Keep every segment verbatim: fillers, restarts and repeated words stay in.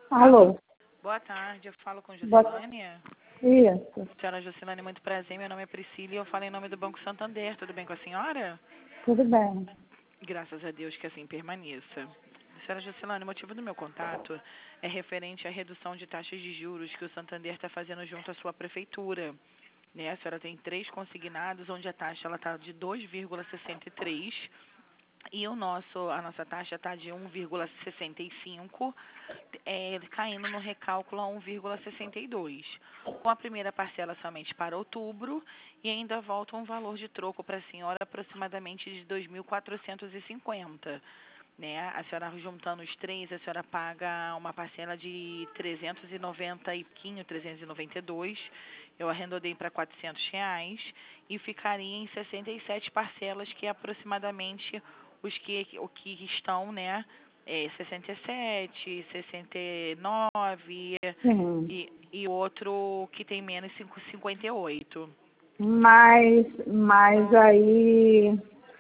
Alô? Alô, boa tarde, eu falo com Boa... Juscelânia. Isso, Senhora Juscelânia, muito prazer, meu nome é Priscila e eu falo em nome do Banco Santander, tudo bem com a senhora? tudo bem. Graças a Deus que assim permaneça. Senhora Juscelânia, o motivo do meu contato é referente à redução de taxas de juros que o Santander está fazendo junto à sua prefeitura. Né? A senhora tem três consignados, onde a taxa está de dois vírgula sessenta e três e o nosso, a nossa taxa está de um vírgula sessenta e cinco, é, caindo no recálculo a um vírgula sessenta e dois. Com a primeira parcela somente para outubro e ainda volta um valor de troco para a senhora aproximadamente de dois mil quatrocentos e cinquenta. Né? A senhora juntando os três, a senhora paga uma parcela de trezentos e noventa e pouquinho, trezentos e noventa e dois. Eu arredondei para quatrocentos reais e ficaria em sessenta e sete parcelas, que é aproximadamente os que, o que estão, né? É, sessenta e sete, sessenta e nove Sim. e, e outro que tem menos cinquenta e oito. Mas, mas aí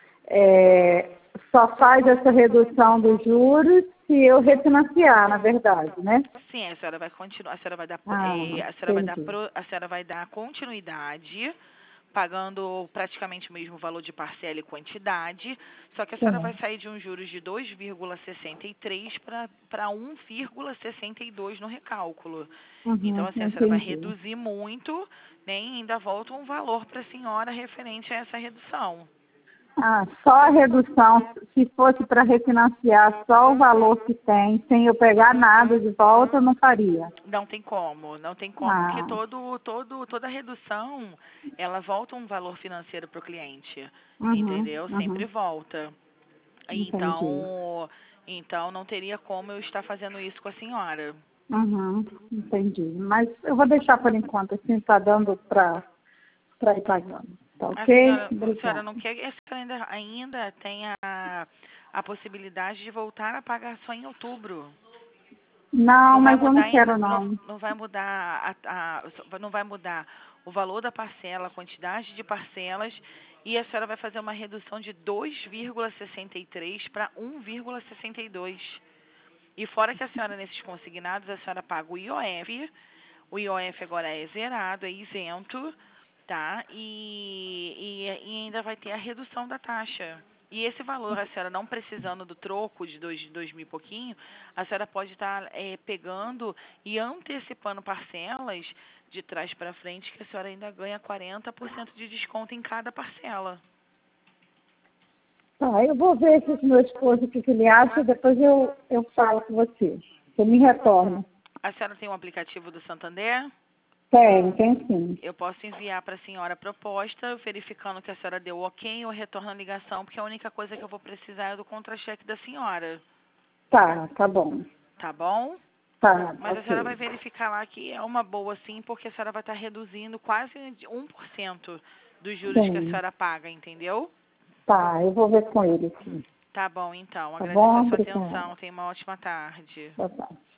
é, só faz essa redução dos juros se eu refinanciar, na verdade, né? Sim, a senhora vai continuar, a senhora vai dar, Ah, eh, a senhora vai dar, entendi. pro- a senhora vai dar continuidade, pagando praticamente o mesmo valor de parcela e quantidade, só que a senhora vai Sim. sair de um juros de dois vírgula sessenta e três para um vírgula sessenta e dois no recálculo. Então, Uhum, assim, a senhora vai entendi. reduzir muito, né, e ainda volta um valor para a senhora referente a essa redução. Ah, só a redução, se fosse para refinanciar só o valor que tem, sem eu pegar nada de volta, eu não faria. Não tem como, não tem como, porque Ah, todo, todo, toda redução, ela volta um valor financeiro para o cliente, uhum, entendeu? Sempre uhum, volta. entendi. Então, então não teria como eu estar fazendo isso com a senhora. Uhum, entendi. Mas eu vou deixar por enquanto, assim, está dando para ir pagando. Tá A ok? senhora, a senhora Obrigada. não quer, a senhora ainda, ainda tem a, a possibilidade de voltar a pagar só em outubro. Não, Não vai mas eu não mudar, em- quero não, não. não vai mudar a, a- não vai mudar o valor da parcela, a quantidade de parcelas, e a senhora vai fazer uma redução de dois vírgula sessenta e três para um vírgula sessenta e dois. E fora que a senhora, nesses consignados, a senhora paga o I O F, o I O F agora é zerado, é isento, tá? E, e, e ainda vai ter a redução da taxa. E esse valor, a senhora não precisando do troco de dois, dois mil e pouquinho, a senhora pode estar é, pegando e antecipando parcelas de trás para frente, que a senhora ainda ganha quarenta por cento de desconto em cada parcela. Tá, eu vou ver se o meu esposo o que que ele acha, depois eu, eu falo com você. Você me retorna. A senhora tem um aplicativo do Santander? Tem, tem sim. Eu posso enviar para a senhora a proposta, verificando que a senhora deu ok, eu retorno a ligação, porque a única coisa que eu vou precisar é do contra-cheque da senhora, Tá, tá bom. tá bom? Tá, Mas a senhora vai ok. verificar lá que é uma boa sim, porque a senhora vai estar reduzindo quase um por cento dos juros que a Sim. senhora paga, entendeu? Tá, eu vou ver com ele sim. Tá bom, então. Tá Agradeço bom? a sua Obrigada. atenção. Tenha uma ótima tarde. Boa tarde.